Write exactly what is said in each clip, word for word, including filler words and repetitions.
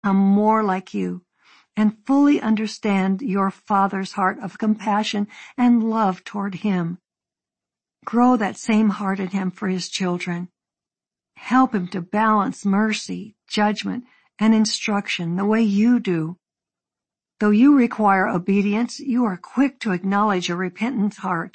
become more like you and fully understand your Father's heart of compassion and love toward him. Grow that same heart in him for his children. Help him to balance mercy, judgment, and instruction the way you do. Though you require obedience, you are quick to acknowledge a repentant heart.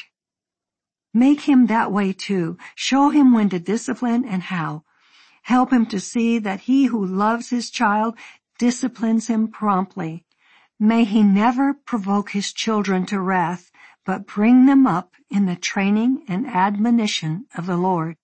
Make him that way too. Show him when to discipline and how. Help him to see that he who loves his child disciplines him promptly. May he never provoke his children to wrath, but bring them up in the training and admonition of the Lord.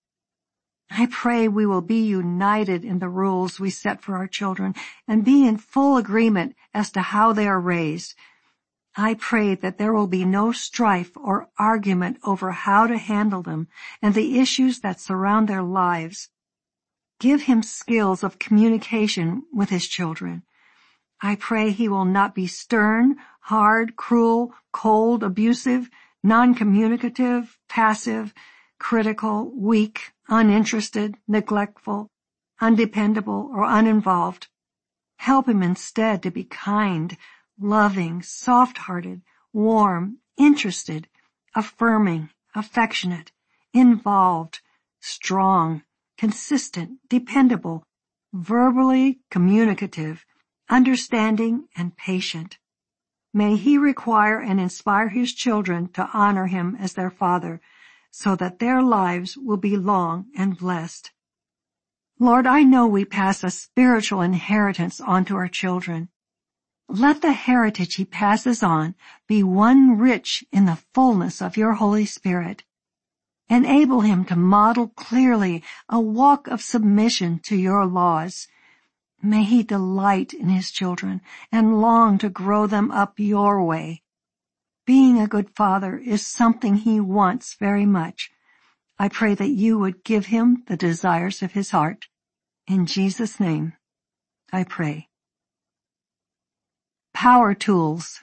I pray we will be united in the rules we set for our children and be in full agreement as to how they are raised. I pray that there will be no strife or argument over how to handle them and the issues that surround their lives. Give him skills of communication with his children. I pray he will not be stern, hard, cruel, cold, abusive, non-communicative, passive, critical, weak, uninterested, neglectful, undependable, or uninvolved. Help him instead to be kind, loving, soft-hearted, warm, interested, affirming, affectionate, involved, strong, consistent, dependable, verbally communicative, understanding, and patient. May he require and inspire his children to honor him as their father, so that their lives will be long and blessed. Lord, I know we pass a spiritual inheritance on to our children. Let the heritage he passes on be one rich in the fullness of your Holy Spirit. Enable him to model clearly a walk of submission to your laws. May he delight in his children and long to grow them up your way. Being a good father is something he wants very much. I pray that you would give him the desires of his heart. In Jesus' name, I pray. Power tools.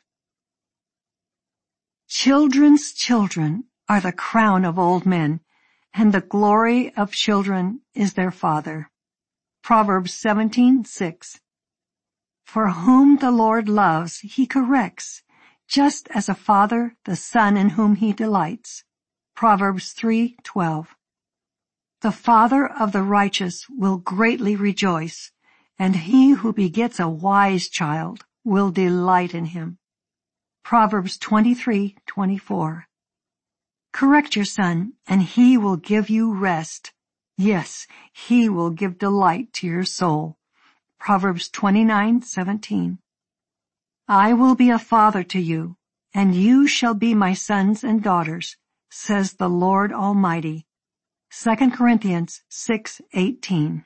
Children's children are the crown of old men, and the glory of children is their father. Proverbs seventeen six. For whom the Lord loves, he corrects, just as a father the son in whom he delights. Proverbs three twelve. The father of the righteous will greatly rejoice, and he who begets a wise child will delight in him. Proverbs twenty-three twenty-four. Correct your son, and he will give you rest. Yes, he will give delight to your soul. Proverbs twenty-nine seventeen. I will be a father to you, and you shall be my sons and daughters, says the Lord Almighty. Second Corinthians six eighteen.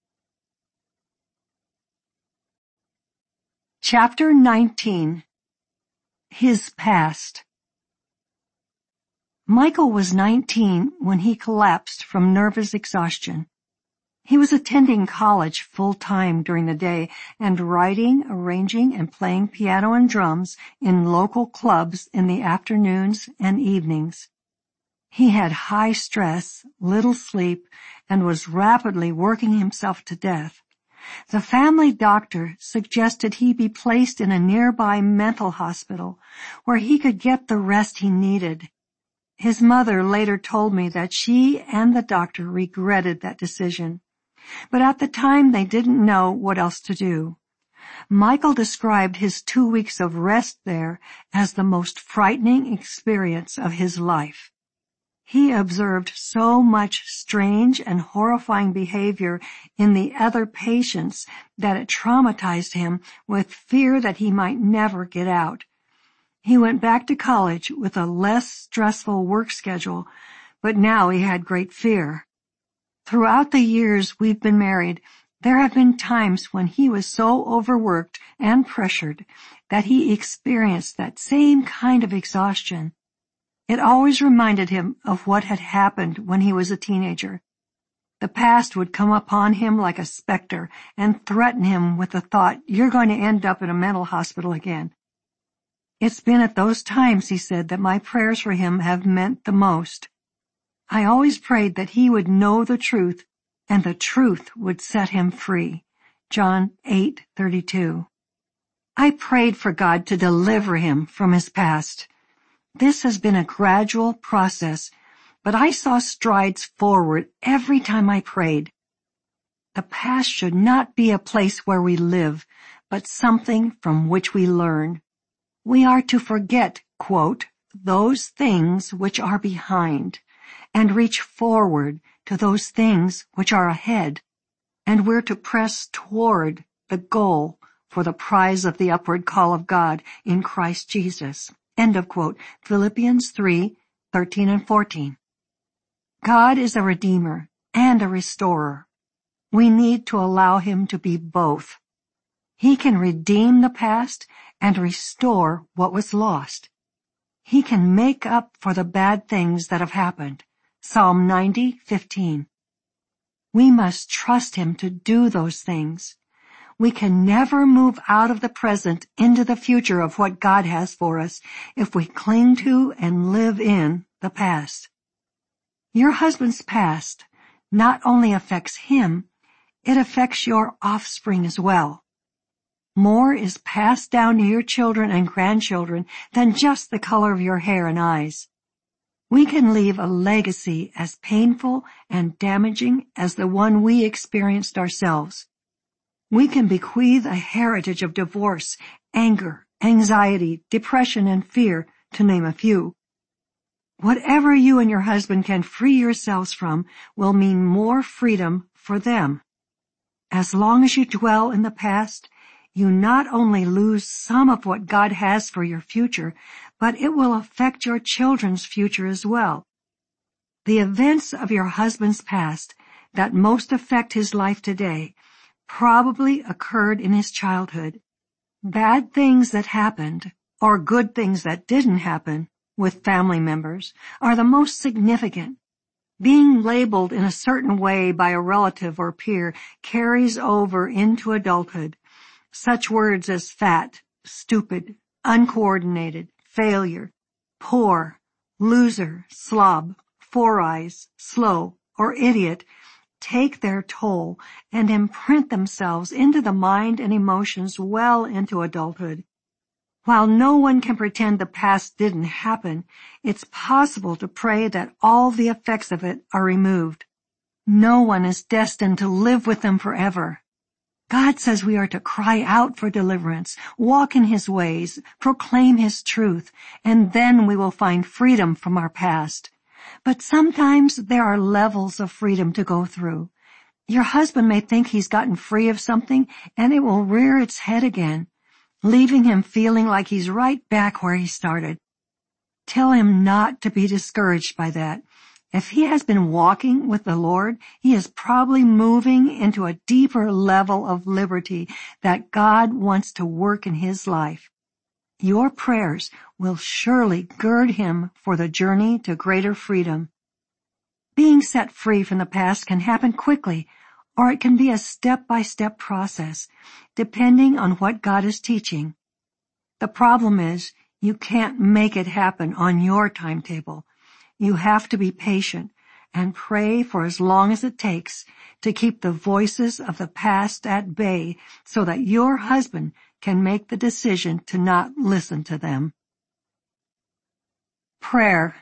Chapter nineteen. His Past. Michael was nineteen when he collapsed from nervous exhaustion. He was attending college full-time during the day and writing, arranging, and playing piano and drums in local clubs in the afternoons and evenings. He had high stress, little sleep, and was rapidly working himself to death. The family doctor suggested he be placed in a nearby mental hospital where he could get the rest he needed. His mother later told me that she and the doctor regretted that decision, but at the time they didn't know what else to do. Michael described his two weeks of rest there as the most frightening experience of his life. He observed so much strange and horrifying behavior in the other patients that it traumatized him with fear that he might never get out. He went back to college with a less stressful work schedule, but now he had great fear. Throughout the years we've been married, there have been times when he was so overworked and pressured that he experienced that same kind of exhaustion. It always reminded him of what had happened when he was a teenager. The past would come upon him like a specter and threaten him with the thought, "You're going to end up in a mental hospital again." It's been at those times, he said, that my prayers for him have meant the most. I always prayed that he would know the truth, and the truth would set him free. John eight thirty-two. I prayed for God to deliver him from his past. This has been a gradual process, but I saw strides forward every time I prayed. The past should not be a place where we live, but something from which we learn. We are to forget, quote, those things which are behind, and reach forward to those things which are ahead, and we're to press toward the goal for the prize of the upward call of God in Christ Jesus. End of quote. Philippians three thirteen and fourteen. God is a redeemer and a restorer. We need to allow him to be both. He can redeem the past and restore what was lost. He can make up for the bad things that have happened. Psalm ninety fifteen. We must trust him to do those things. We can never move out of the present into the future of what God has for us if we cling to and live in the past. Your husband's past not only affects him, it affects your offspring as well. More is passed down to your children and grandchildren than just the color of your hair and eyes. We can leave a legacy as painful and damaging as the one we experienced ourselves. We can bequeath a heritage of divorce, anger, anxiety, depression, and fear, to name a few. Whatever you and your husband can free yourselves from will mean more freedom for them. As long as you dwell in the past, you not only lose some of what God has for your future, but it will affect your children's future as well. The events of your husband's past that most affect his life today probably occurred in his childhood. Bad things that happened, or good things that didn't happen, with family members are the most significant. Being labeled in a certain way by a relative or peer carries over into adulthood. Such words as fat, stupid, uncoordinated, failure, poor, loser, slob, four eyes, slow, or idiot take their toll and imprint themselves into the mind and emotions well into adulthood. While no one can pretend the past didn't happen, it's possible to pray that all the effects of it are removed. No one is destined to live with them forever. God says we are to cry out for deliverance, walk in his ways, proclaim his truth, and then we will find freedom from our past. But sometimes there are levels of freedom to go through. Your husband may think he's gotten free of something, and it will rear its head again, leaving him feeling like he's right back where he started. Tell him not to be discouraged by that. If he has been walking with the Lord, he is probably moving into a deeper level of liberty that God wants to work in his life. Your prayers will surely gird him for the journey to greater freedom. Being set free from the past can happen quickly, or it can be a step-by-step process, depending on what God is teaching. The problem is, you can't make it happen on your timetable. You have to be patient and pray for as long as it takes to keep the voices of the past at bay so that your husband can make the decision to not listen to them. Prayer.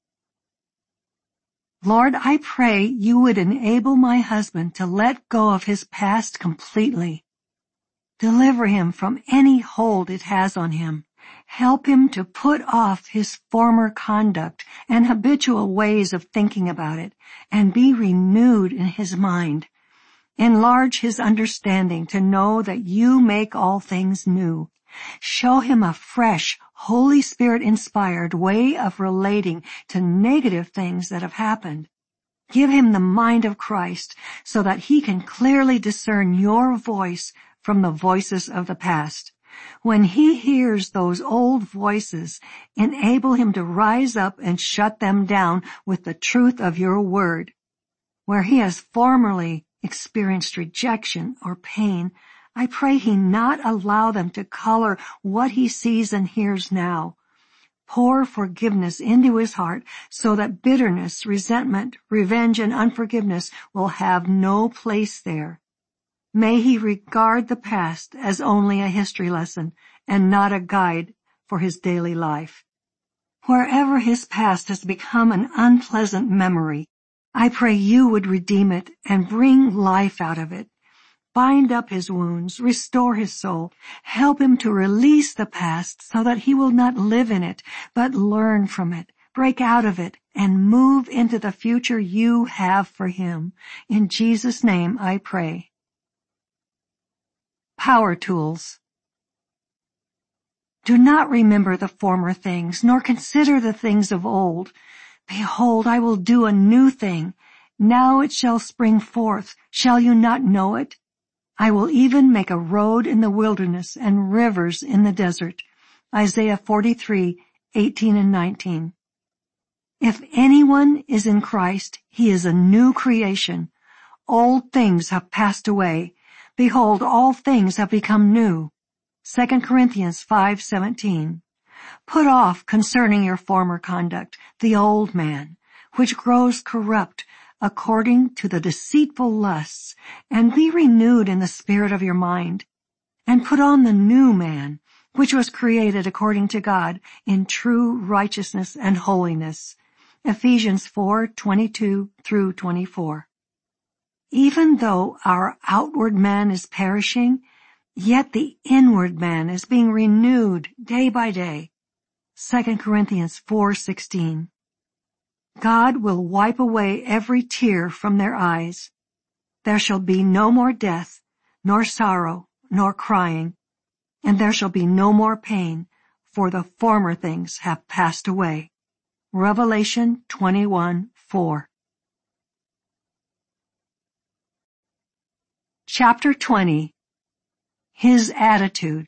Lord, I pray you would enable my husband to let go of his past completely. Deliver him from any hold it has on him. Help him to put off his former conduct and habitual ways of thinking about it and be renewed in his mind. Enlarge his understanding to know that you make all things new. Show him a fresh, Holy Spirit-inspired way of relating to negative things that have happened. Give him the mind of Christ so that he can clearly discern your voice from the voices of the past. When he hears those old voices, enable him to rise up and shut them down with the truth of your word. Where he has formerly experienced rejection or pain, I pray he not allow them to color what he sees and hears now. Pour forgiveness into his heart so that bitterness, resentment, revenge, and unforgiveness will have no place there. May he regard the past as only a history lesson and not a guide for his daily life. Wherever his past has become an unpleasant memory, I pray you would redeem it and bring life out of it. Bind up his wounds, restore his soul, help him to release the past so that he will not live in it, but learn from it, break out of it, and move into the future you have for him. In Jesus' name I pray. Power tools. Do not remember the former things, nor consider the things of old. Behold, I will do a new thing. Now it shall spring forth. Shall you not know it? I will even make a road in the wilderness and rivers in the desert. Isaiah forty-three, eighteen and nineteen. If anyone is in Christ, he is a new creation. Old things have passed away. Behold, all things have become new. Second Corinthians five seventeen. Put off concerning your former conduct the old man, which grows corrupt according to the deceitful lusts, and be renewed in the spirit of your mind. And put on the new man, which was created according to God in true righteousness and holiness. Ephesians four twenty-two through twenty-four. Even though our outward man is perishing, yet the inward man is being renewed day by day. Second Corinthians four sixteen. God will wipe away every tear from their eyes. There shall be no more death, nor sorrow, nor crying, and there shall be no more pain, for the former things have passed away. Revelation twenty-one four. Chapter twenty. His attitude.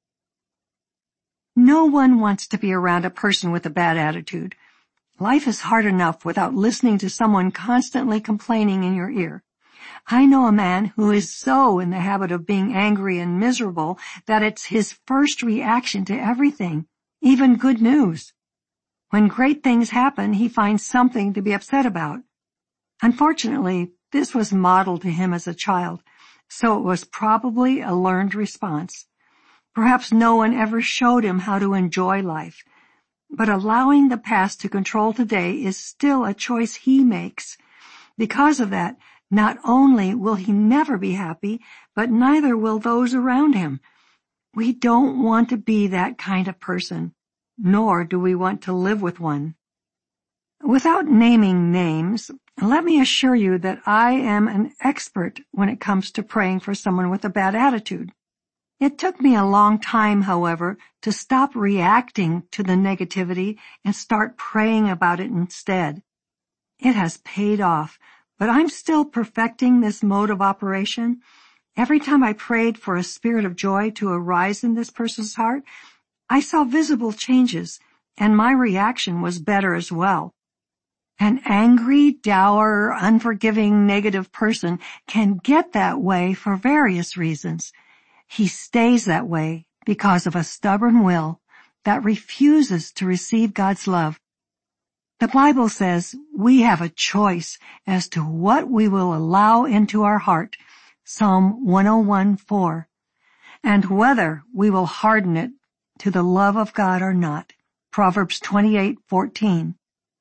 No one wants to be around a person with a bad attitude. Life is hard enough without listening to someone constantly complaining in your ear. I know a man who is so in the habit of being angry and miserable that it's his first reaction to everything, even good news. When great things happen, he finds something to be upset about. Unfortunately, this was modeled to him as a child, so it was probably a learned response. Perhaps no one ever showed him how to enjoy life. But allowing the past to control today is still a choice he makes. Because of that, not only will he never be happy, but neither will those around him. We don't want to be that kind of person, nor do we want to live with one. Without naming names, let me assure you that I am an expert when it comes to praying for someone with a bad attitude. It took me a long time, however, to stop reacting to the negativity and start praying about it instead. It has paid off, but I'm still perfecting this mode of operation. Every time I prayed for a spirit of joy to arise in this person's heart, I saw visible changes, and my reaction was better as well. An angry, dour, unforgiving, negative person can get that way for various reasons. He stays that way because of a stubborn will that refuses to receive God's love. The Bible says we have a choice as to what we will allow into our heart, Psalm one oh one four, and whether we will harden it to the love of God or not, Proverbs twenty-eight fourteen.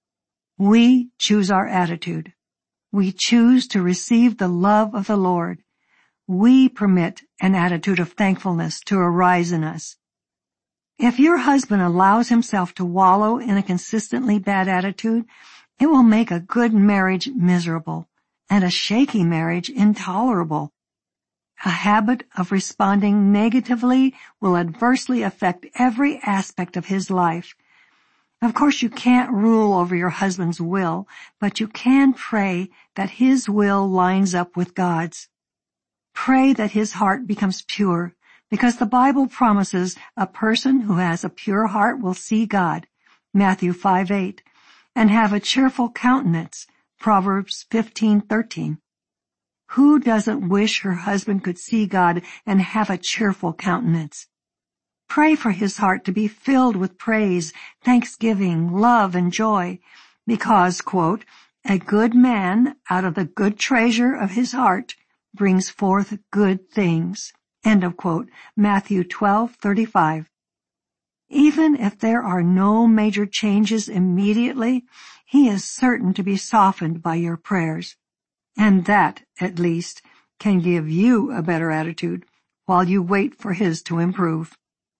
We choose our attitude. We choose to receive the love of the Lord. We permit an attitude of thankfulness to arise in us. If your husband allows himself to wallow in a consistently bad attitude, it will make a good marriage miserable and a shaky marriage intolerable. A habit of responding negatively will adversely affect every aspect of his life. Of course, you can't rule over your husband's will, but you can pray that his will lines up with God's. Pray that his heart becomes pure, because the Bible promises a person who has a pure heart will see God, Matthew five eight, and have a cheerful countenance, Proverbs fifteen thirteen. Who doesn't wish her husband could see God and have a cheerful countenance? Pray for his heart to be filled with praise, thanksgiving, love, and joy, because, quote, a good man out of the good treasure of his heart brings forth good things. End of quote. Matthew twelve thirty-five. Even if there are no major changes immediately, he is certain to be softened by your prayers. And that, at least, can give you a better attitude while you wait for his to improve.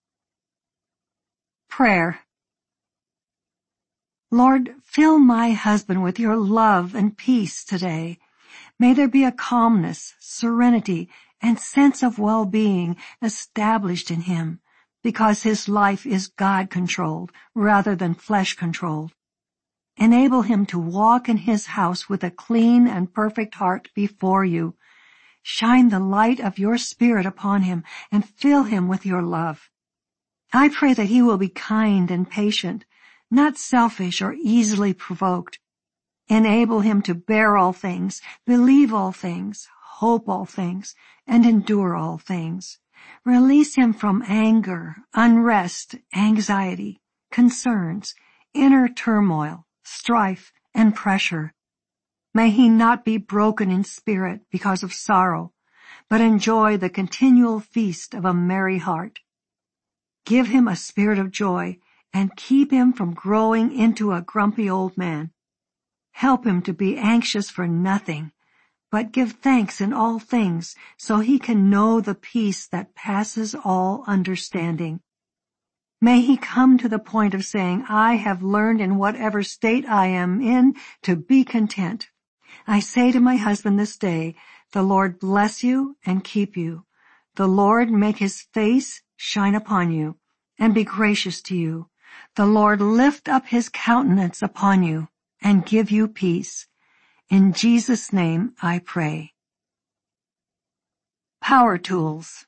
Prayer. Lord, fill my husband with your love and peace today. May there be a calmness, serenity, and sense of well-being established in him, because his life is God-controlled rather than flesh-controlled. Enable him to walk in his house with a clean and perfect heart before you. Shine the light of your Spirit upon him and fill him with your love. I pray that he will be kind and patient, not selfish or easily provoked. Enable him to bear all things, believe all things, hope all things, and endure all things. Release him from anger, unrest, anxiety, concerns, inner turmoil, strife, and pressure. May he not be broken in spirit because of sorrow, but enjoy the continual feast of a merry heart. Give him a spirit of joy and keep him from growing into a grumpy old man. Help him to be anxious for nothing, but give thanks in all things so he can know the peace that passes all understanding. May he come to the point of saying, I have learned in whatever state I am in to be content. I say to my husband this day, the Lord bless you and keep you. The Lord make his face shine upon you and be gracious to you. The Lord lift up his countenance upon you and give you peace. In Jesus' name I pray. Power tools.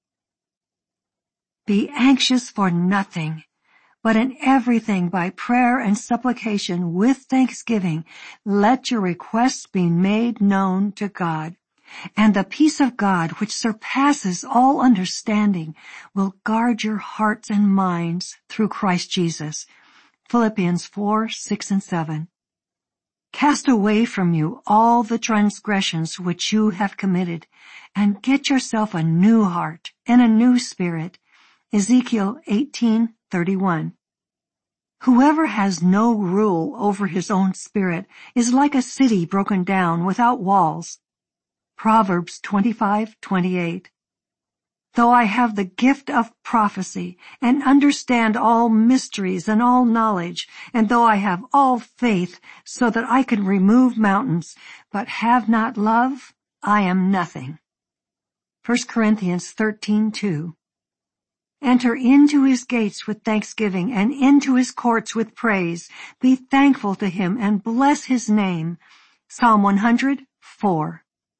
Be anxious for nothing, but in everything by prayer and supplication with thanksgiving, let your requests be made known to God. And the peace of God, which surpasses all understanding, will guard your hearts and minds through Christ Jesus. Philippians four, six, and seven. Cast away from you all the transgressions which you have committed, and get yourself a new heart and a new spirit. Ezekiel eighteen thirty-one. Whoever has no rule over his own spirit is like a city broken down without walls. Proverbs twenty-five twenty-eight. Though I have the gift of prophecy and understand all mysteries and all knowledge, and though I have all faith so that I can remove mountains, but have not love, I am nothing. First Corinthians thirteen two. Enter into his gates with thanksgiving and into his courts with praise. Be thankful to him and bless his name. Psalm one hundred four.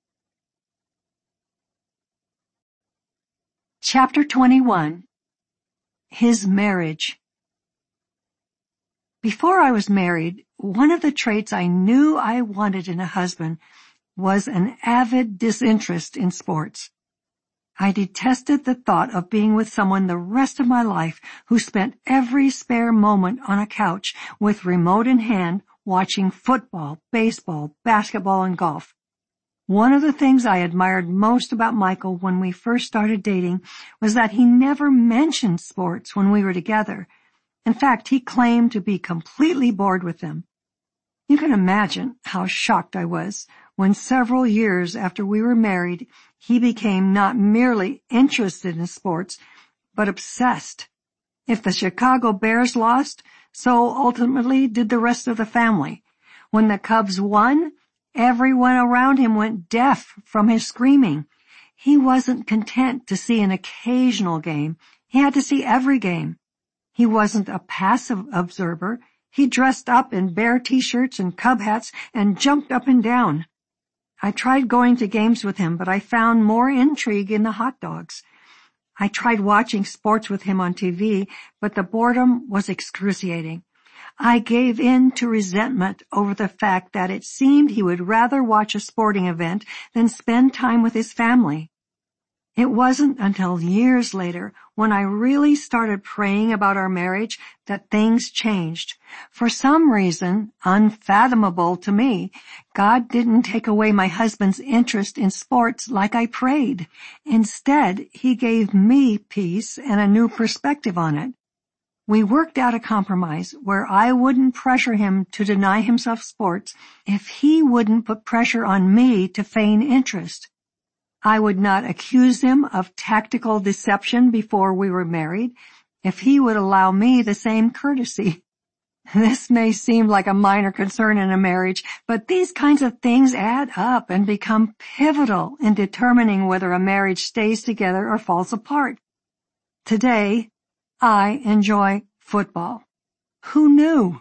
Chapter twenty-one. His Marriage. Before I was married, one of the traits I knew I wanted in a husband was an avid disinterest in sports. I detested the thought of being with someone the rest of my life who spent every spare moment on a couch with remote in hand watching football, baseball, basketball, and golf. One of the things I admired most about Michael when we first started dating was that he never mentioned sports when we were together. In fact, he claimed to be completely bored with them. You can imagine how shocked I was when several years after we were married, he became not merely interested in sports, but obsessed. If the Chicago Bears lost, so ultimately did the rest of the family. When the Cubs won, everyone around him went deaf from his screaming. He wasn't content to see an occasional game. He had to see every game. He wasn't a passive observer. He dressed up in Bear t-shirts and Cub hats and jumped up and down. I tried going to games with him, but I found more intrigue in the hot dogs. I tried watching sports with him on T V, but the boredom was excruciating. I gave in to resentment over the fact that it seemed he would rather watch a sporting event than spend time with his family. It wasn't until years later, when I really started praying about our marriage, that things changed. For some reason, unfathomable to me, God didn't take away my husband's interest in sports like I prayed. Instead, He gave me peace and a new perspective on it. We worked out a compromise where I wouldn't pressure him to deny himself sports if he wouldn't put pressure on me to feign interest. I would not accuse him of tactical deception before we were married if he would allow me the same courtesy. This may seem like a minor concern in a marriage, but these kinds of things add up and become pivotal in determining whether a marriage stays together or falls apart. Today, I enjoy football. Who knew?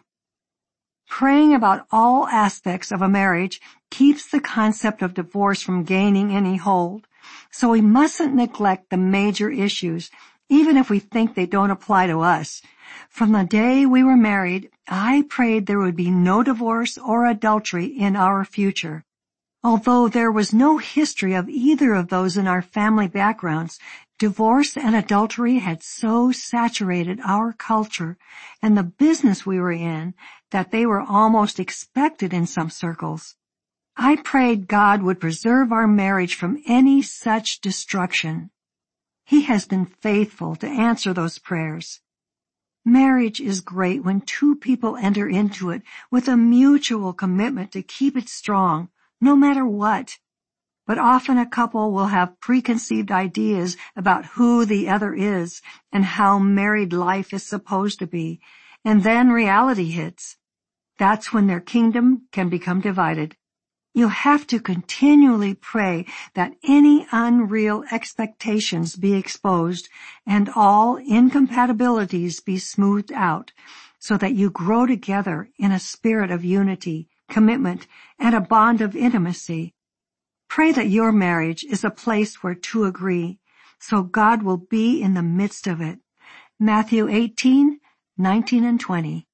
Praying about all aspects of a marriage keeps the concept of divorce from gaining any hold, so we mustn't neglect the major issues, even if we think they don't apply to us. From the day we were married, I prayed there would be no divorce or adultery in our future. Although there was no history of either of those in our family backgrounds, divorce and adultery had so saturated our culture and the business we were in that they were almost expected in some circles. I prayed God would preserve our marriage from any such destruction. He has been faithful to answer those prayers. Marriage is great when two people enter into it with a mutual commitment to keep it strong, no matter what. But often a couple will have preconceived ideas about who the other is and how married life is supposed to be, and then reality hits. That's when their kingdom can become divided. You have to continually pray that any unreal expectations be exposed and all incompatibilities be smoothed out, so that you grow together in a spirit of unity, commitment, and a bond of intimacy. Pray that your marriage is a place where two agree, so God will be in the midst of it. Matthew eighteen, nineteen and twenty.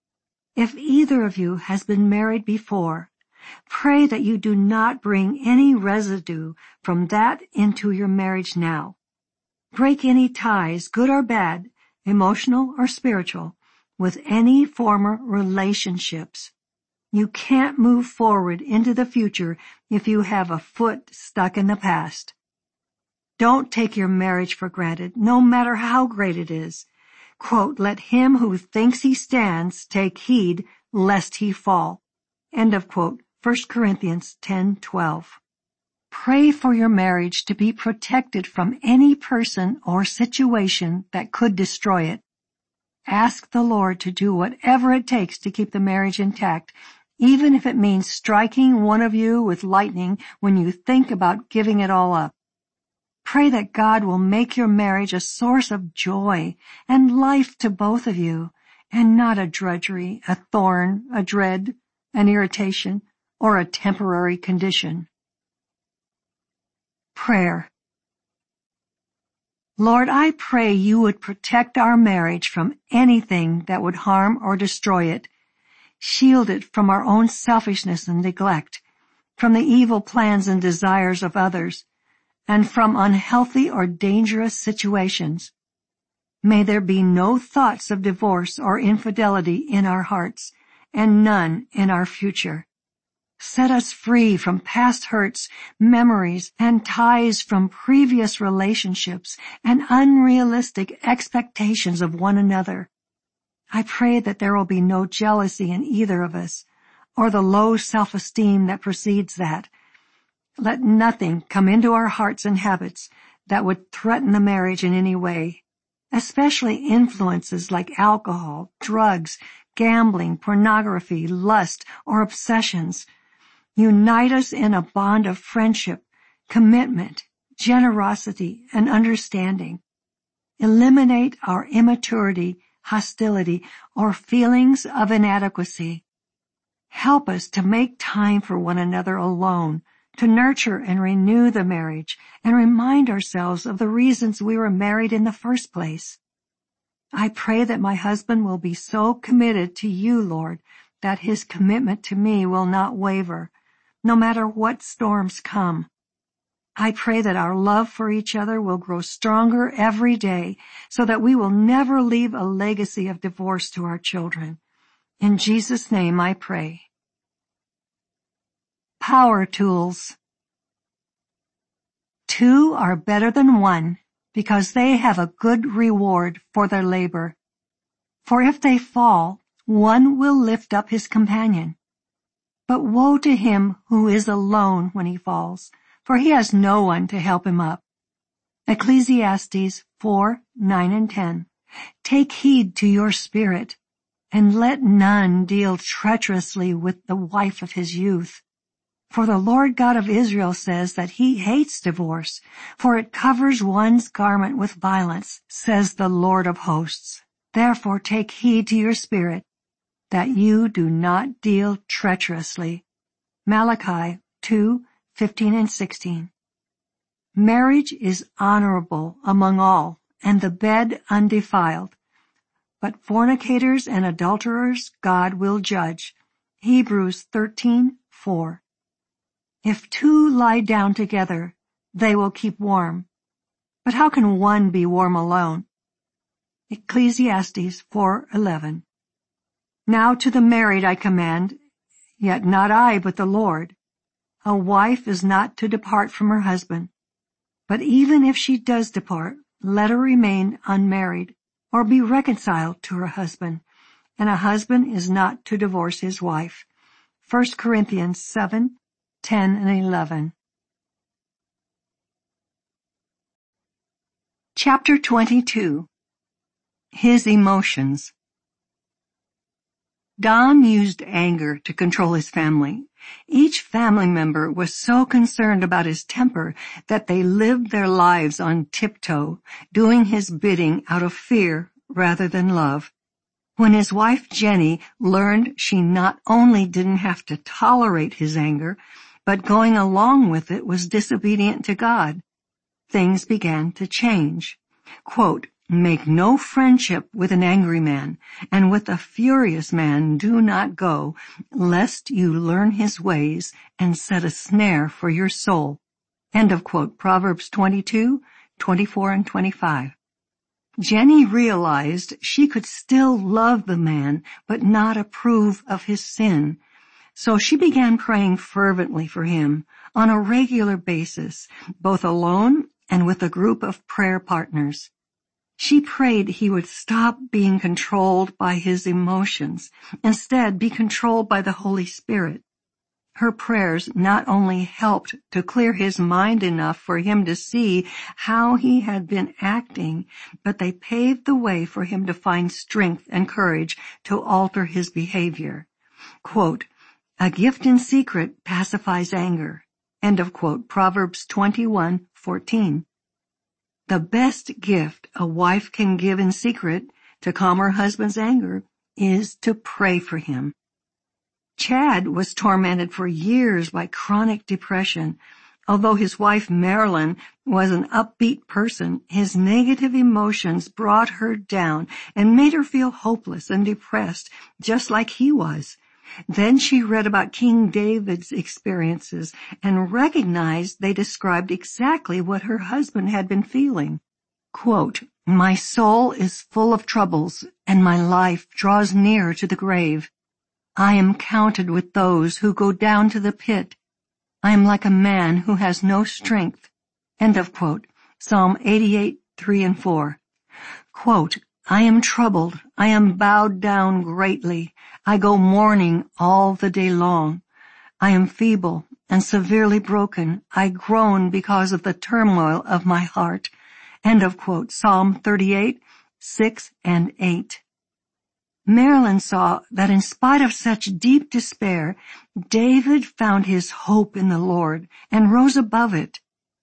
If either of you has been married before, pray that you do not bring any residue from that into your marriage now. Break any ties, good or bad, emotional or spiritual, with any former relationships. You can't move forward into the future if you have a foot stuck in the past. Don't take your marriage for granted, no matter how great it is. Quote, let him who thinks he stands take heed lest he fall. End of quote. First Corinthians ten twelve. Pray for your marriage to be protected from any person or situation that could destroy it. Ask the Lord to do whatever it takes to keep the marriage intact, even if it means striking one of you with lightning when you think about giving it all up. Pray that God will make your marriage a source of joy and life to both of you, and not a drudgery, a thorn, a dread, an irritation, or a temporary condition. Prayer. Lord, I pray you would protect our marriage from anything that would harm or destroy it. Shield it from our own selfishness and neglect, from the evil plans and desires of others, and from unhealthy or dangerous situations. May there be no thoughts of divorce or infidelity in our hearts, and none in our future. Set us free from past hurts, memories, and ties from previous relationships and unrealistic expectations of one another. I pray that there will be no jealousy in either of us, or the low self-esteem that precedes that. Let nothing come into our hearts and habits that would threaten the marriage in any way, especially influences like alcohol, drugs, gambling, pornography, lust, or obsessions. Unite us in a bond of friendship, commitment, generosity, and understanding. Eliminate our immaturity, hostility, or feelings of inadequacy. Help us to make time for one another alone, to nurture and renew the marriage, and remind ourselves of the reasons we were married in the first place. I pray that my husband will be so committed to you, Lord, that his commitment to me will not waver, no matter what storms come. I pray that our love for each other will grow stronger every day so that we will never leave a legacy of divorce to our children. In Jesus' name I pray. Power tools. Two are better than one because they have a good reward for their labor. For if they fall, one will lift up his companion. But woe to him who is alone when he falls, for he has no one to help him up. Ecclesiastes four, nine and ten. Take heed to your spirit, and let none deal treacherously with the wife of his youth. For the Lord God of Israel says that he hates divorce, for it covers one's garment with violence, says the Lord of hosts. Therefore take heed to your spirit, that you do not deal treacherously. Malachi two, fifteen and sixteen. Marriage is honorable among all, and the bed undefiled. But fornicators and adulterers God will judge. Hebrews thirteen, four. If two lie down together, they will keep warm. But how can one be warm alone? Ecclesiastes four, eleven. Now to the married I command, yet not I, but the Lord. A wife is not to depart from her husband. But even if she does depart, let her remain unmarried, or be reconciled to her husband, and a husband is not to divorce his wife. First Corinthians seven, ten and eleven. Chapter twenty-two. His emotions. Don used anger to control his family. Each family member was so concerned about his temper that they lived their lives on tiptoe, doing his bidding out of fear rather than love. When his wife Jenny learned she not only didn't have to tolerate his anger, but going along with it was disobedient to God, things began to change. Quote, Make no friendship with an angry man, and with a furious man do not go, lest you learn his ways and set a snare for your soul. End of quote. Proverbs twenty-two, twenty-four and twenty-five. Jenny realized she could still love the man, but not approve of his sin. So she began praying fervently for him on a regular basis, both alone and with a group of prayer partners. She prayed he would stop being controlled by his emotions, instead be controlled by the Holy Spirit. Her prayers not only helped to clear his mind enough for him to see how he had been acting, but they paved the way for him to find strength and courage to alter his behavior. Quote, A gift in secret pacifies anger. End of quote. Proverbs twenty-one, fourteen. The best gift a wife can give in secret to calm her husband's anger is to pray for him. Chad was tormented for years by chronic depression. Although his wife Marilyn was an upbeat person, his negative emotions brought her down and made her feel hopeless and depressed, just like he was. Then she read about King David's experiences and recognized they described exactly what her husband had been feeling. Quote, My soul is full of troubles, and my life draws near to the grave. I am counted with those who go down to the pit. I am like a man who has no strength. End of quote. Psalm eighty-eight, three and four. Quote, I am troubled, I am bowed down greatly, I go mourning all the day long. I am feeble and severely broken, I groan because of the turmoil of my heart. End of quote. Psalm thirty-eight, six and eight. Marilyn saw that in spite of such deep despair, David found his hope in the Lord and rose above it.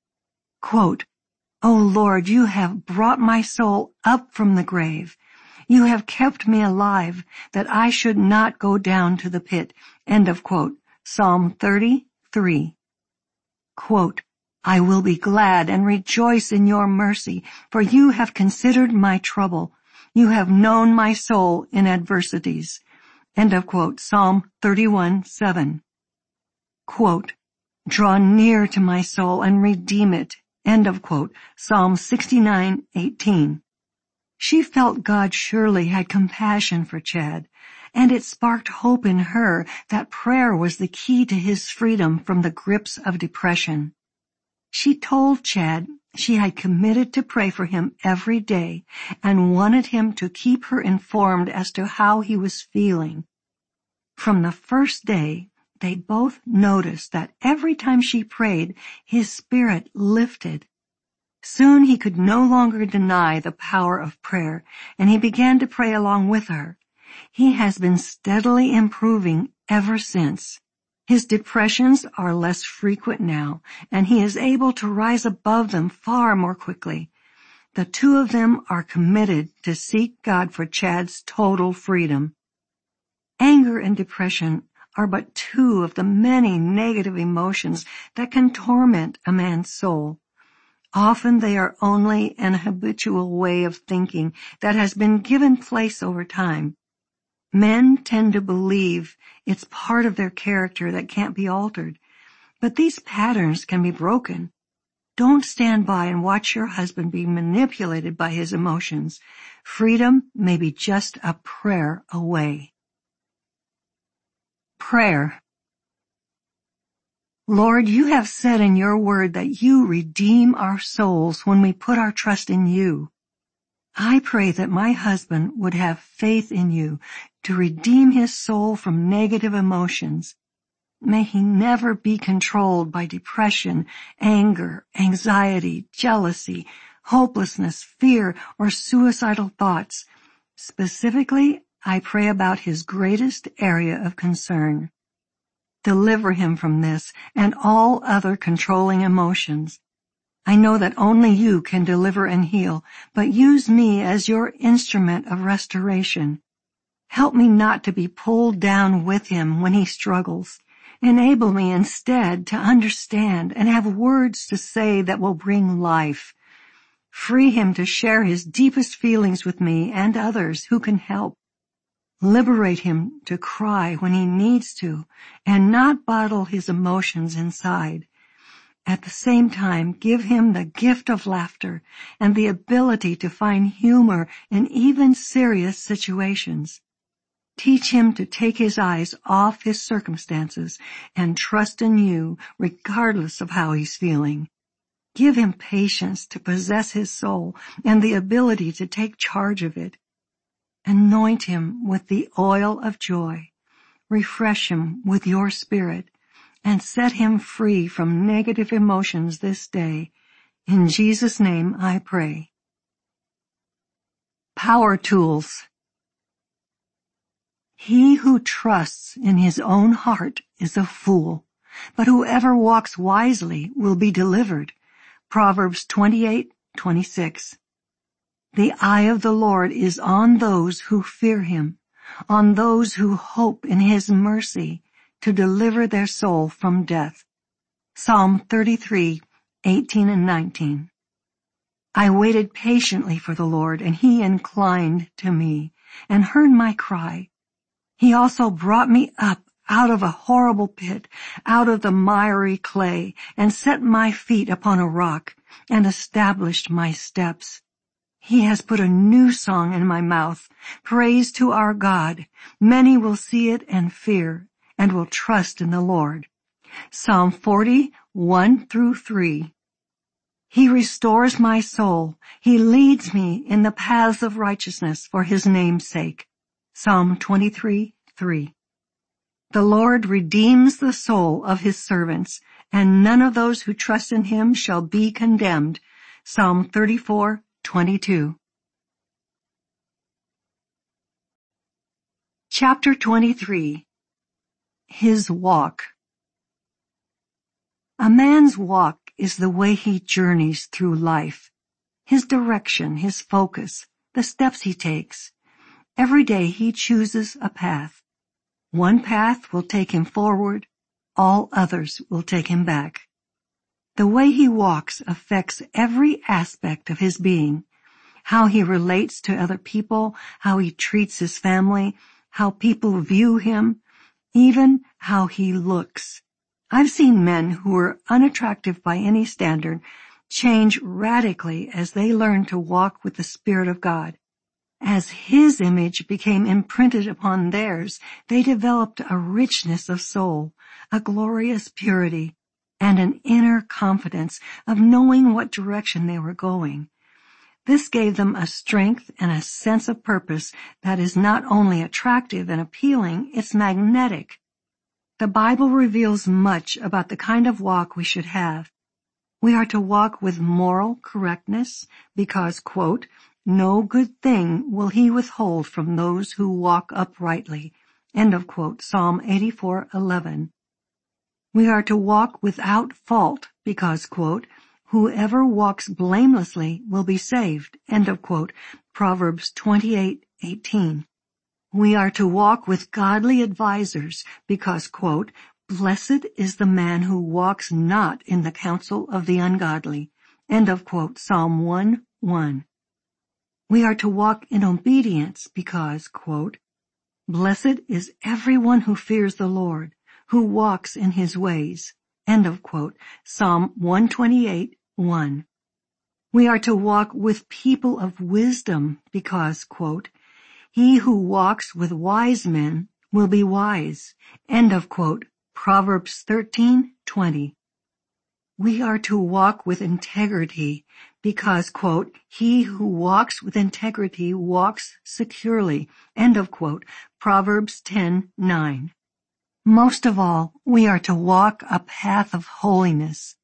Quote, O Lord, you have brought my soul up from the grave. You have kept me alive, that I should not go down to the pit. End of quote. Psalm thirty-three. Quote, I will be glad and rejoice in your mercy, for you have considered my trouble. You have known my soul in adversities. End of quote. Psalm thirty-one, seven. Quote, Draw near to my soul and redeem it. End of quote. Psalm sixty-nine eighteen. She felt God surely had compassion for Chad, and it sparked hope in her that prayer was the key to his freedom from the grips of depression. She told Chad she had committed to pray for him every day and wanted him to keep her informed as to how he was feeling. From the first day, they both noticed that every time she prayed, his spirit lifted. Soon he could no longer deny the power of prayer, and he began to pray along with her. He has been steadily improving ever since. His depressions are less frequent now, and he is able to rise above them far more quickly. The two of them are committed to seek God for Chad's total freedom. Anger and depression are but two of the many negative emotions that can torment a man's soul. Often they are only an habitual way of thinking that has been given place over time. Men tend to believe it's part of their character that can't be altered, but these patterns can be broken. Don't stand by and watch your husband be manipulated by his emotions. Freedom may be just a prayer away. Prayer. Lord, you have said in your word that you redeem our souls when we put our trust in you. I pray that my husband would have faith in you to redeem his soul from negative emotions. May he never be controlled by depression, anger, anxiety, jealousy, hopelessness, fear, or suicidal thoughts. Specifically, I pray about his greatest area of concern. Deliver him from this and all other controlling emotions. I know that only you can deliver and heal, but use me as your instrument of restoration. Help me not to be pulled down with him when he struggles. Enable me instead to understand and have words to say that will bring life. Free him to share his deepest feelings with me and others who can help. Liberate him to cry when he needs to and not bottle his emotions inside. At the same time, give him the gift of laughter and the ability to find humor in even serious situations. Teach him to take his eyes off his circumstances and trust in you regardless of how he's feeling. Give him patience to possess his soul and the ability to take charge of it. Anoint him with the oil of joy. Refresh him with your spirit and set him free from negative emotions this day. In Jesus' name I pray. Power tools. He who trusts in his own heart is a fool, but whoever walks wisely will be delivered. Proverbs twenty-eight twenty-six. The eye of the Lord is on those who fear him, on those who hope in his mercy, to deliver their soul from death. Psalm thirty-three eighteen and nineteen. I waited patiently for the Lord, and he inclined to me, and heard my cry. He also brought me up out of a horrible pit, out of the miry clay, and set my feet upon a rock, and established my steps. He has put a new song in my mouth, praise to our God. Many will see it and fear, and will trust in the Lord. Psalm forty, one through three. He restores my soul. He leads me in the paths of righteousness for his name's sake. Psalm twenty-three, three. The Lord redeems the soul of his servants, and none of those who trust in him shall be condemned. Psalm thirty-four, twenty-two. Chapter twenty-three. His walk. A man's walk is the way he journeys through life, his direction, his focus, the steps he takes. Every day he chooses a path. One path will take him forward, all others will take him back. The way he walks affects every aspect of his being, how he relates to other people, how he treats his family, how people view him, even how he looks. I've seen men who were unattractive by any standard change radically as they learned to walk with the Spirit of God. As His image became imprinted upon theirs, they developed a richness of soul, a glorious purity, and an inner confidence of knowing what direction they were going. This gave them a strength and a sense of purpose that is not only attractive and appealing, it's magnetic. The Bible reveals much about the kind of walk we should have. We are to walk with moral correctness because, quote, no good thing will He withhold from those who walk uprightly, end of quote, Psalm eighty-four eleven. We are to walk without fault because, quote, whoever walks blamelessly will be saved, end of quote, Proverbs twenty-eight eighteen. We are to walk with godly advisers because, quote, blessed is the man who walks not in the counsel of the ungodly, end of quote, Psalm one one. We are to walk in obedience because, quote, blessed is everyone who fears the Lord, who walks in His ways, end of quote, Psalm one twenty-eight one. We are to walk with people of wisdom because, quote, he who walks with wise men will be wise, end of quote, Proverbs thirteen twenty. We are to walk with integrity because, quote, he who walks with integrity walks securely, end of quote, Proverbs ten nine. Most of all, we are to walk a path of holiness.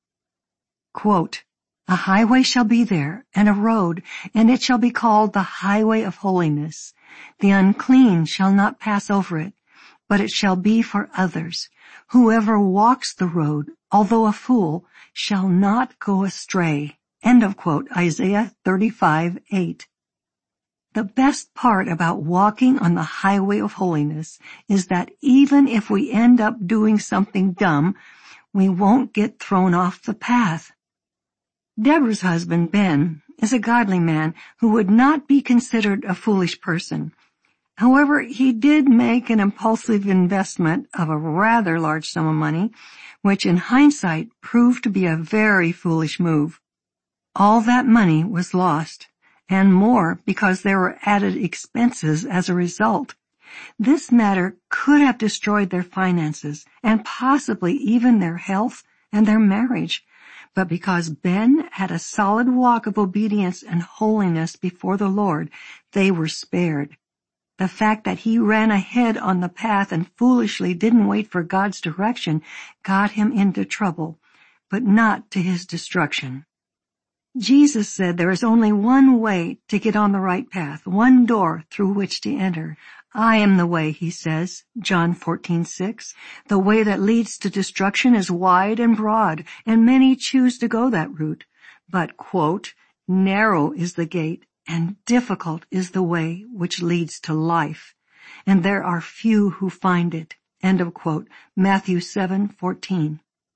Quote, a highway shall be there, and a road, and it shall be called the highway of holiness. The unclean shall not pass over it, but it shall be for others. Whoever walks the road, although a fool, shall not go astray. End of quote, Isaiah thirty-five eight. The best part about walking on the highway of holiness is that even if we end up doing something dumb, we won't get thrown off the path. Deborah's husband, Ben, is a godly man who would not be considered a foolish person. However, he did make an impulsive investment of a rather large sum of money, which in hindsight proved to be a very foolish move. All that money was lost, and more because there were added expenses as a result. This matter could have destroyed their finances and possibly even their health and their marriage. But because Ben had a solid walk of obedience and holiness before the Lord, they were spared. The fact that he ran ahead on the path and foolishly didn't wait for God's direction got him into trouble, but not to his destruction. Jesus said there is only one way to get on the right path, one door through which to enter. I am the way, he says, John fourteen six. The way that leads to destruction is wide and broad, and many choose to go that route. But, quote, narrow is the gate, and difficult is the way which leads to life, and there are few who find it. End of quote. Matthew seven fourteen.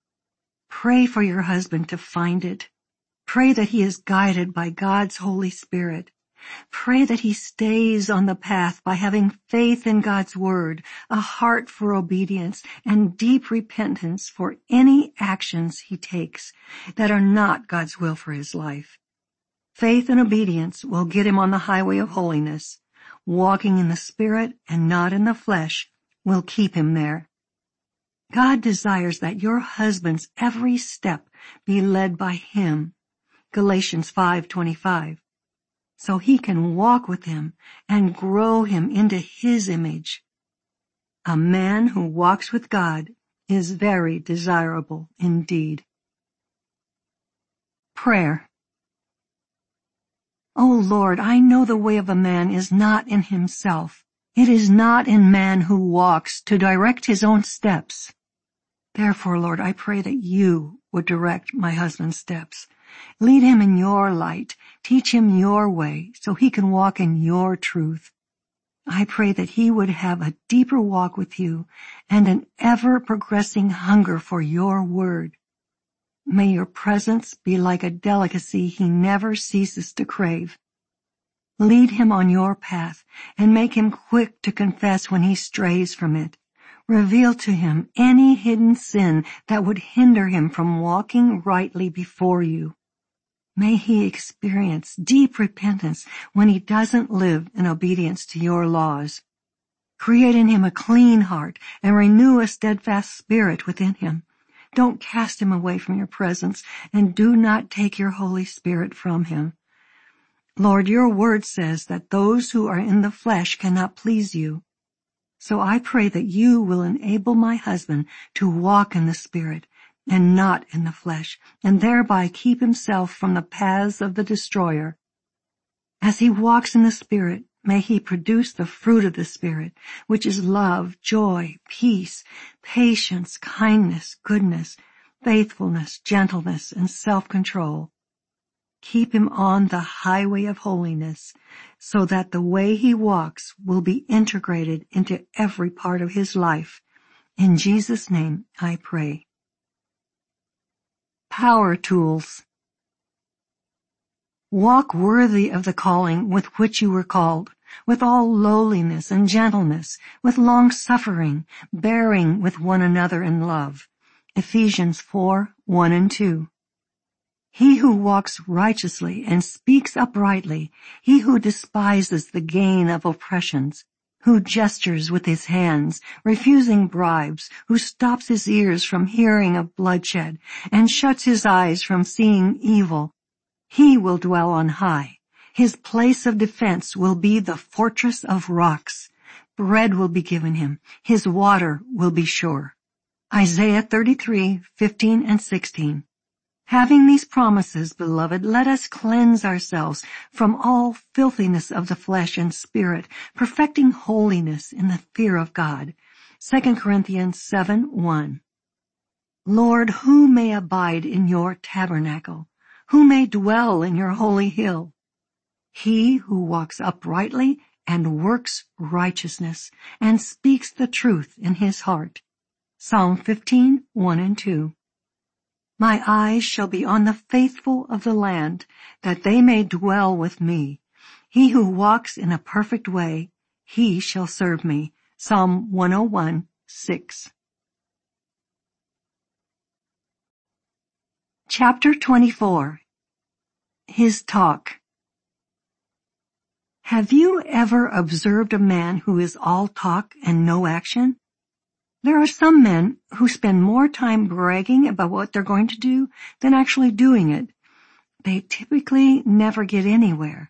Pray for your husband to find it. Pray that he is guided by God's Holy Spirit. Pray that he stays on the path by having faith in God's Word, a heart for obedience, and deep repentance for any actions he takes that are not God's will for his life. Faith and obedience will get him on the highway of holiness. Walking in the Spirit and not in the flesh will keep him there. God desires that your husband's every step be led by Him, Galatians five twenty-five. So he can walk with him and grow him into His image. A man who walks with God is very desirable indeed. Prayer. O Lord, I know the way of a man is not in himself. It is not in man who walks to direct his own steps. Therefore, Lord, I pray that You would direct my husband's steps. Lead him in Your light. Teach him Your way so he can walk in Your truth. I pray that he would have a deeper walk with You and an ever-progressing hunger for Your word. May Your presence be like a delicacy he never ceases to crave. Lead him on Your path and make him quick to confess when he strays from it. Reveal to him any hidden sin that would hinder him from walking rightly before you. May he experience deep repentance when he doesn't live in obedience to your laws. Create in him a clean heart and renew a steadfast spirit within him. Don't cast him away from your presence, and do not take your Holy Spirit from him. Lord, your word says that those who are in the flesh cannot please you. So I pray that you will enable my husband to walk in the Spirit and not in the flesh, and thereby keep himself from the paths of the destroyer. As he walks in the Spirit, may he produce the fruit of the Spirit, which is love, joy, peace, patience, kindness, goodness, faithfulness, gentleness, and self-control. Keep him on the highway of holiness, so that the way he walks will be integrated into every part of his life. In Jesus' name I pray. Power tools. Walk worthy of the calling with which you were called, with all lowliness and gentleness, with long-suffering, bearing with one another in love. Ephesians four, one and two. He who walks righteously and speaks uprightly, he who despises the gain of oppressions, who gestures with his hands, refusing bribes, who stops his ears from hearing of bloodshed, and shuts his eyes from seeing evil, he will dwell on high. His place of defense will be the fortress of rocks. Bread will be given him. His water will be sure. Isaiah thirty-three, fifteen and sixteen. Having these promises, beloved, let us cleanse ourselves from all filthiness of the flesh and spirit, perfecting holiness in the fear of God. Second Corinthians seven, one. Lord, who may abide in your tabernacle? Who may dwell in your holy hill? He who walks uprightly and works righteousness and speaks the truth in his heart. Psalm fifteen, one and two. My eyes shall be on the faithful of the land, that they may dwell with me. He who walks in a perfect way, he shall serve me. Psalm one oh one, six. Chapter twenty-four. His talk. Have you ever observed a man who is all talk and no action? There are some men who spend more time bragging about what they're going to do than actually doing it. They typically never get anywhere.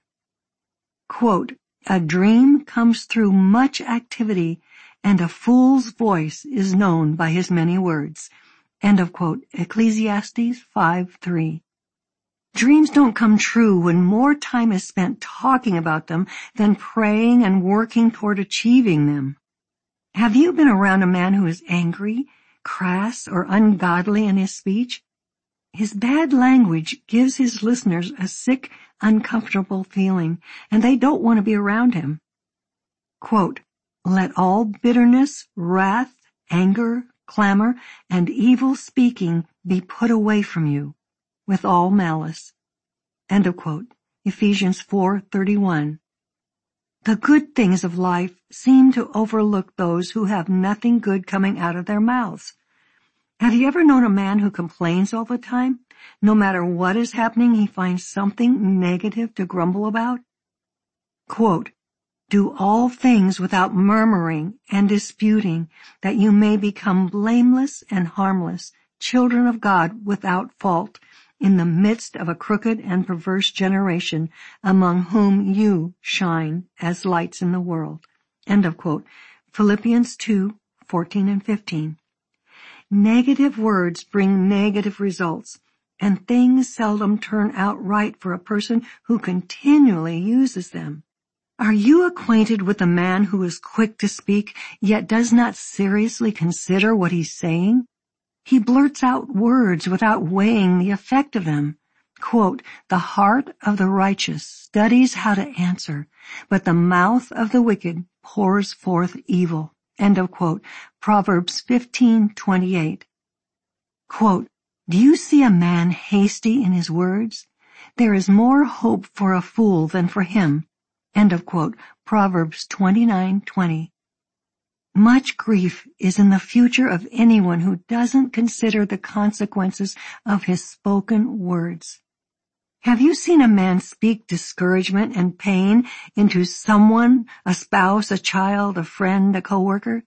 Quote, a dream comes through much activity, and a fool's voice is known by his many words. End of quote. Ecclesiastes five, three. Dreams don't come true when more time is spent talking about them than praying and working toward achieving them. Have you been around a man who is angry, crass, or ungodly in his speech? His bad language gives his listeners a sick, uncomfortable feeling, and they don't want to be around him. Quote, let all bitterness, wrath, anger, clamor, and evil speaking be put away from you, with all malice. End of quote. Ephesians four, thirty-one. The good things of life seem to overlook those who have nothing good coming out of their mouths. Have you ever known a man who complains all the time? No matter what is happening, he finds something negative to grumble about? Quote, do all things without murmuring and disputing, that you may become blameless and harmless, children of God without fault, in the midst of a crooked and perverse generation, among whom you shine as lights in the world. End of quote. Philippians two, fourteen and fifteen. Negative words bring negative results, and things seldom turn out right for a person who continually uses them. Are you acquainted with a man who is quick to speak, yet does not seriously consider what he's saying? He blurts out words without weighing the effect of them. Quote, the heart of the righteous studies how to answer, but the mouth of the wicked pours forth evil. End of quote. Proverbs fifteen, twenty-eight. Quote, do you see a man hasty in his words? There is more hope for a fool than for him. End of quote. Proverbs twenty-nine, twenty. Much grief is in the future of anyone who doesn't consider the consequences of his spoken words. Have you seen a man speak discouragement and pain into someone, a spouse, a child, a friend, a coworker?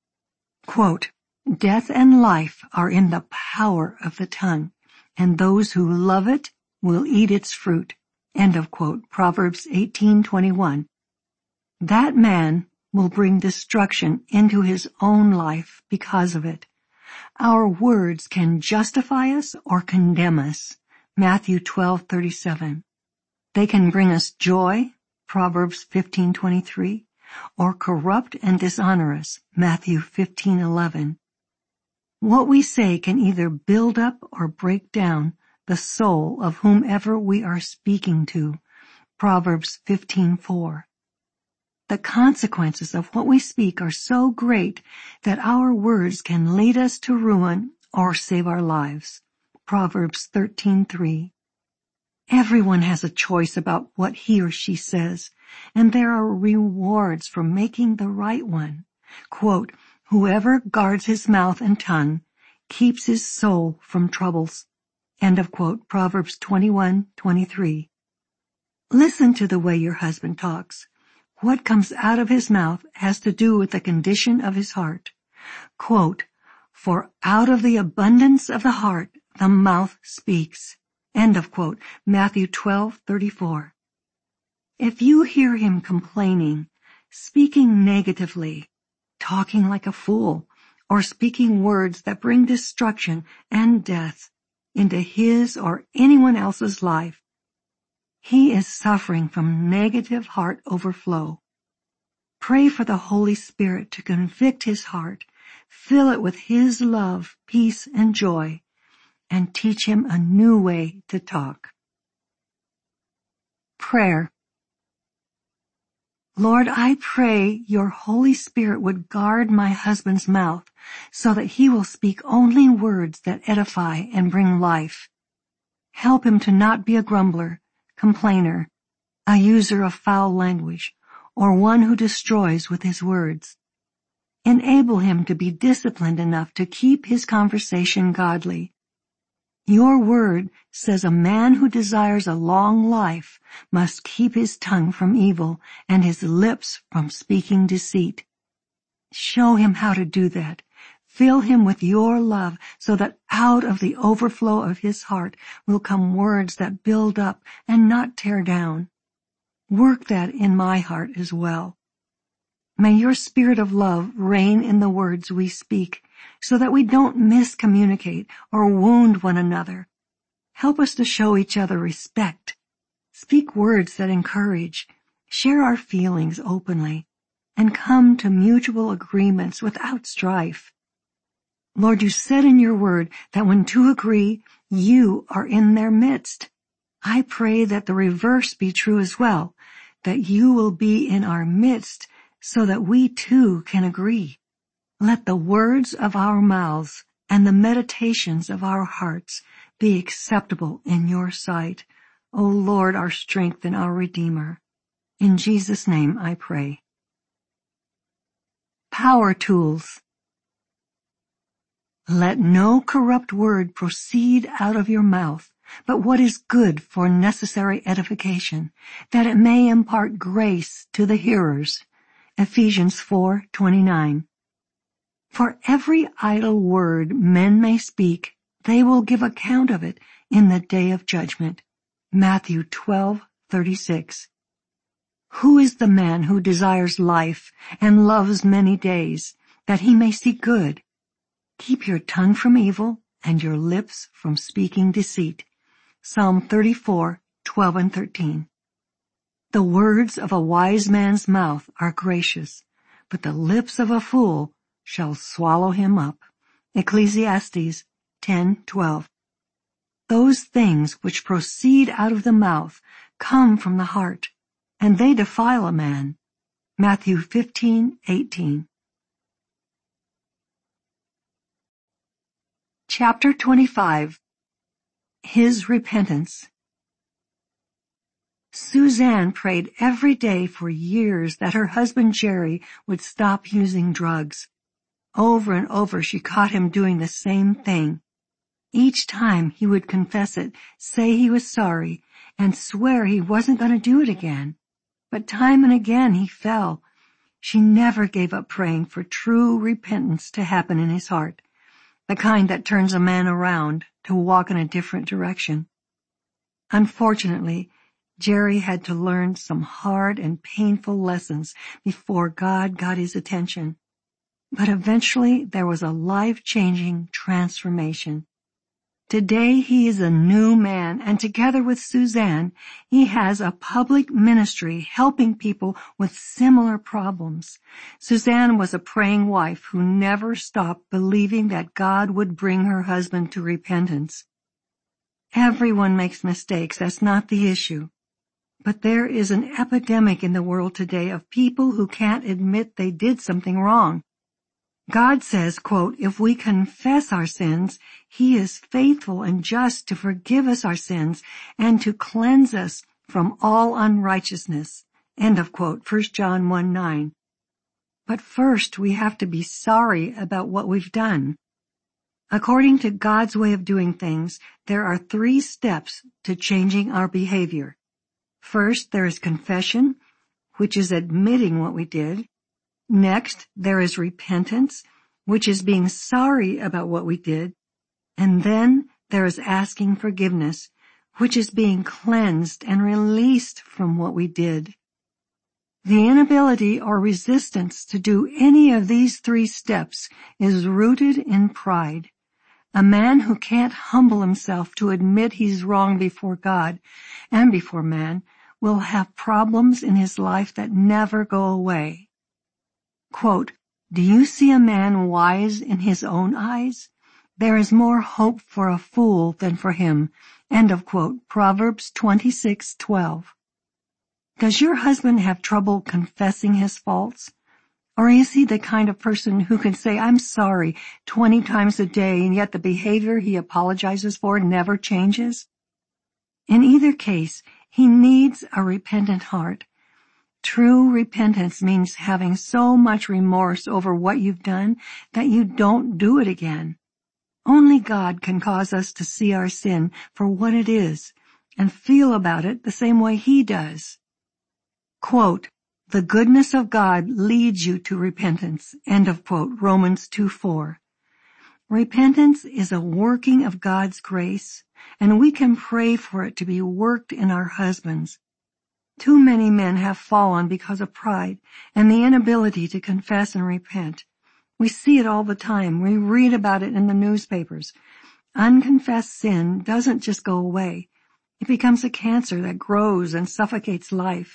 Quote, "Death and life are in the power of the tongue, and those who love it will eat its fruit." End of quote. Proverbs eighteen twenty-one. That man will bring destruction into his own life because of it. Our words can justify us or condemn us. Matthew twelve thirty-seven. They can bring us joy, Proverbs fifteen twenty-three, or corrupt and dishonor us, Matthew fifteen eleven. What we say can either build up or break down the soul of whomever we are speaking to, Proverbs fifteen four. The consequences of what we speak are so great that our words can lead us to ruin or save our lives, Proverbs thirteen three. Everyone has a choice about what he or she says, and there are rewards for making the right one. Quote, "Whoever guards his mouth and tongue keeps his soul from troubles." End of quote. Proverbs twenty-one twenty-three. Listen to the way your husband talks. What comes out of his mouth has to do with the condition of his heart. Quote, "For out of the abundance of the heart the mouth speaks." End of quote. Matthew twelve thirty-four. If you hear him complaining, speaking negatively, talking like a fool, or speaking words that bring destruction and death into his or anyone else's life, he is suffering from negative heart overflow. Pray for the Holy Spirit to convict his heart, fill it with his love, peace, and joy, and teach him a new way to talk. Prayer. Lord, I pray your Holy Spirit would guard my husband's mouth so that he will speak only words that edify and bring life. Help him to not be a grumbler, complainer, a user of foul language, or one who destroys with his words. Enable him to be disciplined enough to keep his conversation godly. Your word says a man who desires a long life must keep his tongue from evil and his lips from speaking deceit. Show him how to do that. Fill him with your love so that out of the overflow of his heart will come words that build up and not tear down. Work that in my heart as well. May your spirit of love reign in the words we speak so that we don't miscommunicate or wound one another. Help us to show each other respect. Speak words that encourage. Share our feelings openly and come to mutual agreements without strife. Lord, you said in your word that when two agree, you are in their midst. I pray that the reverse be true as well, that you will be in our midst so that we too can agree. Let the words of our mouths and the meditations of our hearts be acceptable in your sight, O Lord, our strength and our Redeemer. In Jesus' name I pray. Power tools. Let no corrupt word proceed out of your mouth, but what is good for necessary edification, that it may impart grace to the hearers. Ephesians four twenty-nine. For every idle word men may speak, they will give account of it in the day of judgment. Matthew twelve thirty-six. Who is the man who desires life and loves many days, that he may see good? Keep your tongue from evil and your lips from speaking deceit. Psalm thirty-four twelve and thirteen. The words of a wise man's mouth are gracious, but the lips of a fool shall swallow him up. Ecclesiastes ten twelve. Those things which proceed out of the mouth come from the heart, and they defile a man. Matthew fifteen eighteen. Chapter twenty-five. His Repentance. Suzanne prayed every day for years that her husband Jerry would stop using drugs. Over and over she caught him doing the same thing. Each time he would confess it, say he was sorry, and swear he wasn't going to do it again. But time and again he fell. She never gave up praying for true repentance to happen in his heart, the kind that turns a man around to walk in a different direction. Unfortunately, Jerry had to learn some hard and painful lessons before God got his attention. But eventually there was a life-changing transformation. Today he is a new man, and together with Suzanne, he has a public ministry helping people with similar problems. Suzanne was a praying wife who never stopped believing that God would bring her husband to repentance. Everyone makes mistakes, that's not the issue. But there is an epidemic in the world today of people who can't admit they did something wrong. God says, quote, if we confess our sins, he is faithful and just to forgive us our sins and to cleanse us from all unrighteousness. End of quote, First John one nine. But first we have to be sorry about what we've done. According to God's way of doing things, there are three steps to changing our behavior. First, there is confession, which is admitting what we did. Next, there is repentance, which is being sorry about what we did. And then there is asking forgiveness, which is being cleansed and released from what we did. The inability or resistance to do any of these three steps is rooted in pride. A man who can't humble himself to admit he's wrong before God and before man will have problems in his life that never go away. Quote, do you see a man wise in his own eyes? There is more hope for a fool than for him. End of quote. Proverbs twenty-six twelve. Does your husband have trouble confessing his faults? Or is he the kind of person who can say, I'm sorry, twenty times a day, and yet the behavior he apologizes for never changes? In either case, he needs a repentant heart. True repentance means having so much remorse over what you've done that you don't do it again. Only God can cause us to see our sin for what it is and feel about it the same way he does. Quote, the goodness of God leads you to repentance. End of quote. Romans two four. Repentance is a working of God's grace, and we can pray for it to be worked in our husbands. Too many men have fallen because of pride and the inability to confess and repent. We see it all the time. We read about it in the newspapers. Unconfessed sin doesn't just go away. It becomes a cancer that grows and suffocates life.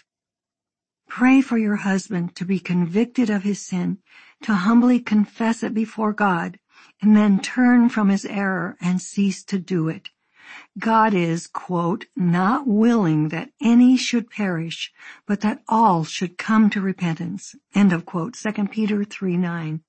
Pray for your husband to be convicted of his sin, to humbly confess it before God, and then turn from his error and cease to do it. God is, quote, not willing that any should perish, but that all should come to repentance. End of quote. Second Peter three nine.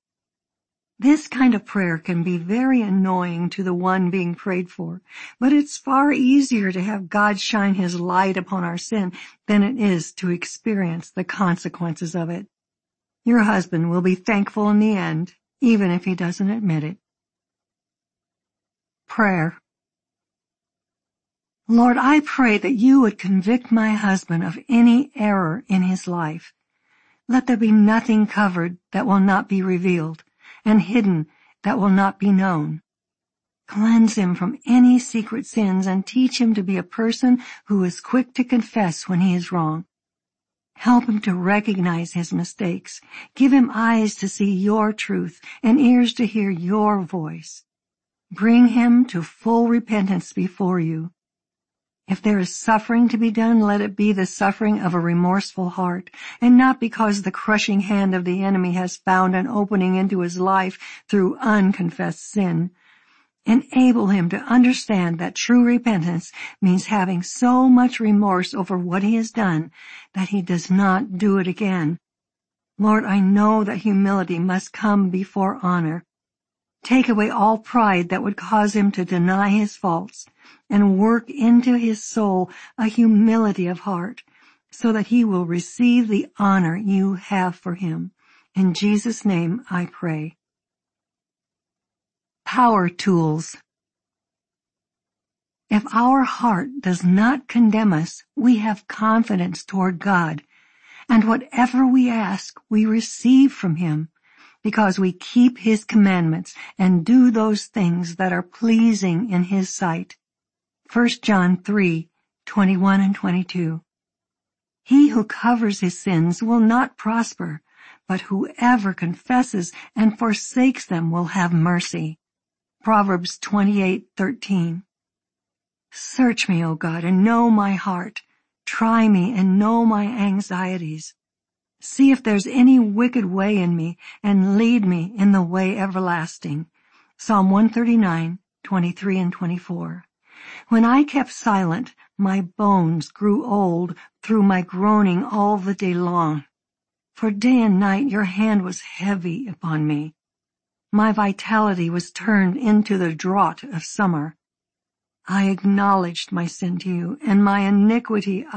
This kind of prayer can be very annoying to the one being prayed for, but it's far easier to have God shine his light upon our sin than it is to experience the consequences of it. Your husband will be thankful in the end, even if he doesn't admit it. Prayer. Lord, I pray that you would convict my husband of any error in his life. Let there be nothing covered that will not be revealed, and hidden that will not be known. Cleanse him from any secret sins and teach him to be a person who is quick to confess when he is wrong. Help him to recognize his mistakes. Give him eyes to see your truth and ears to hear your voice. Bring him to full repentance before you. If there is suffering to be done, let it be the suffering of a remorseful heart, and not because the crushing hand of the enemy has found an opening into his life through unconfessed sin. Enable him to understand that true repentance means having so much remorse over what he has done that he does not do it again. Lord, I know that humility must come before honor. Take away all pride that would cause him to deny his faults, and work into his soul a humility of heart, so that he will receive the honor you have for him. In Jesus' name I pray. Power tools. If our heart does not condemn us, we have confidence toward God, and whatever we ask, we receive from him, because we keep his commandments and do those things that are pleasing in his sight. First John three, twenty-one and twenty-two. He who covers his sins will not prosper, but whoever confesses and forsakes them will have mercy. Proverbs twenty-eight, thirteen. Search me, O God, and know my heart. Try me and know my anxieties. See if there's any wicked way in me, and lead me in the way everlasting. Psalm one thirty-nine, twenty-three and twenty-four. When I kept silent, my bones grew old through my groaning all the day long. For day and night your hand was heavy upon me. My vitality was turned into the drought of summer. I acknowledged my sin to you, and my iniquity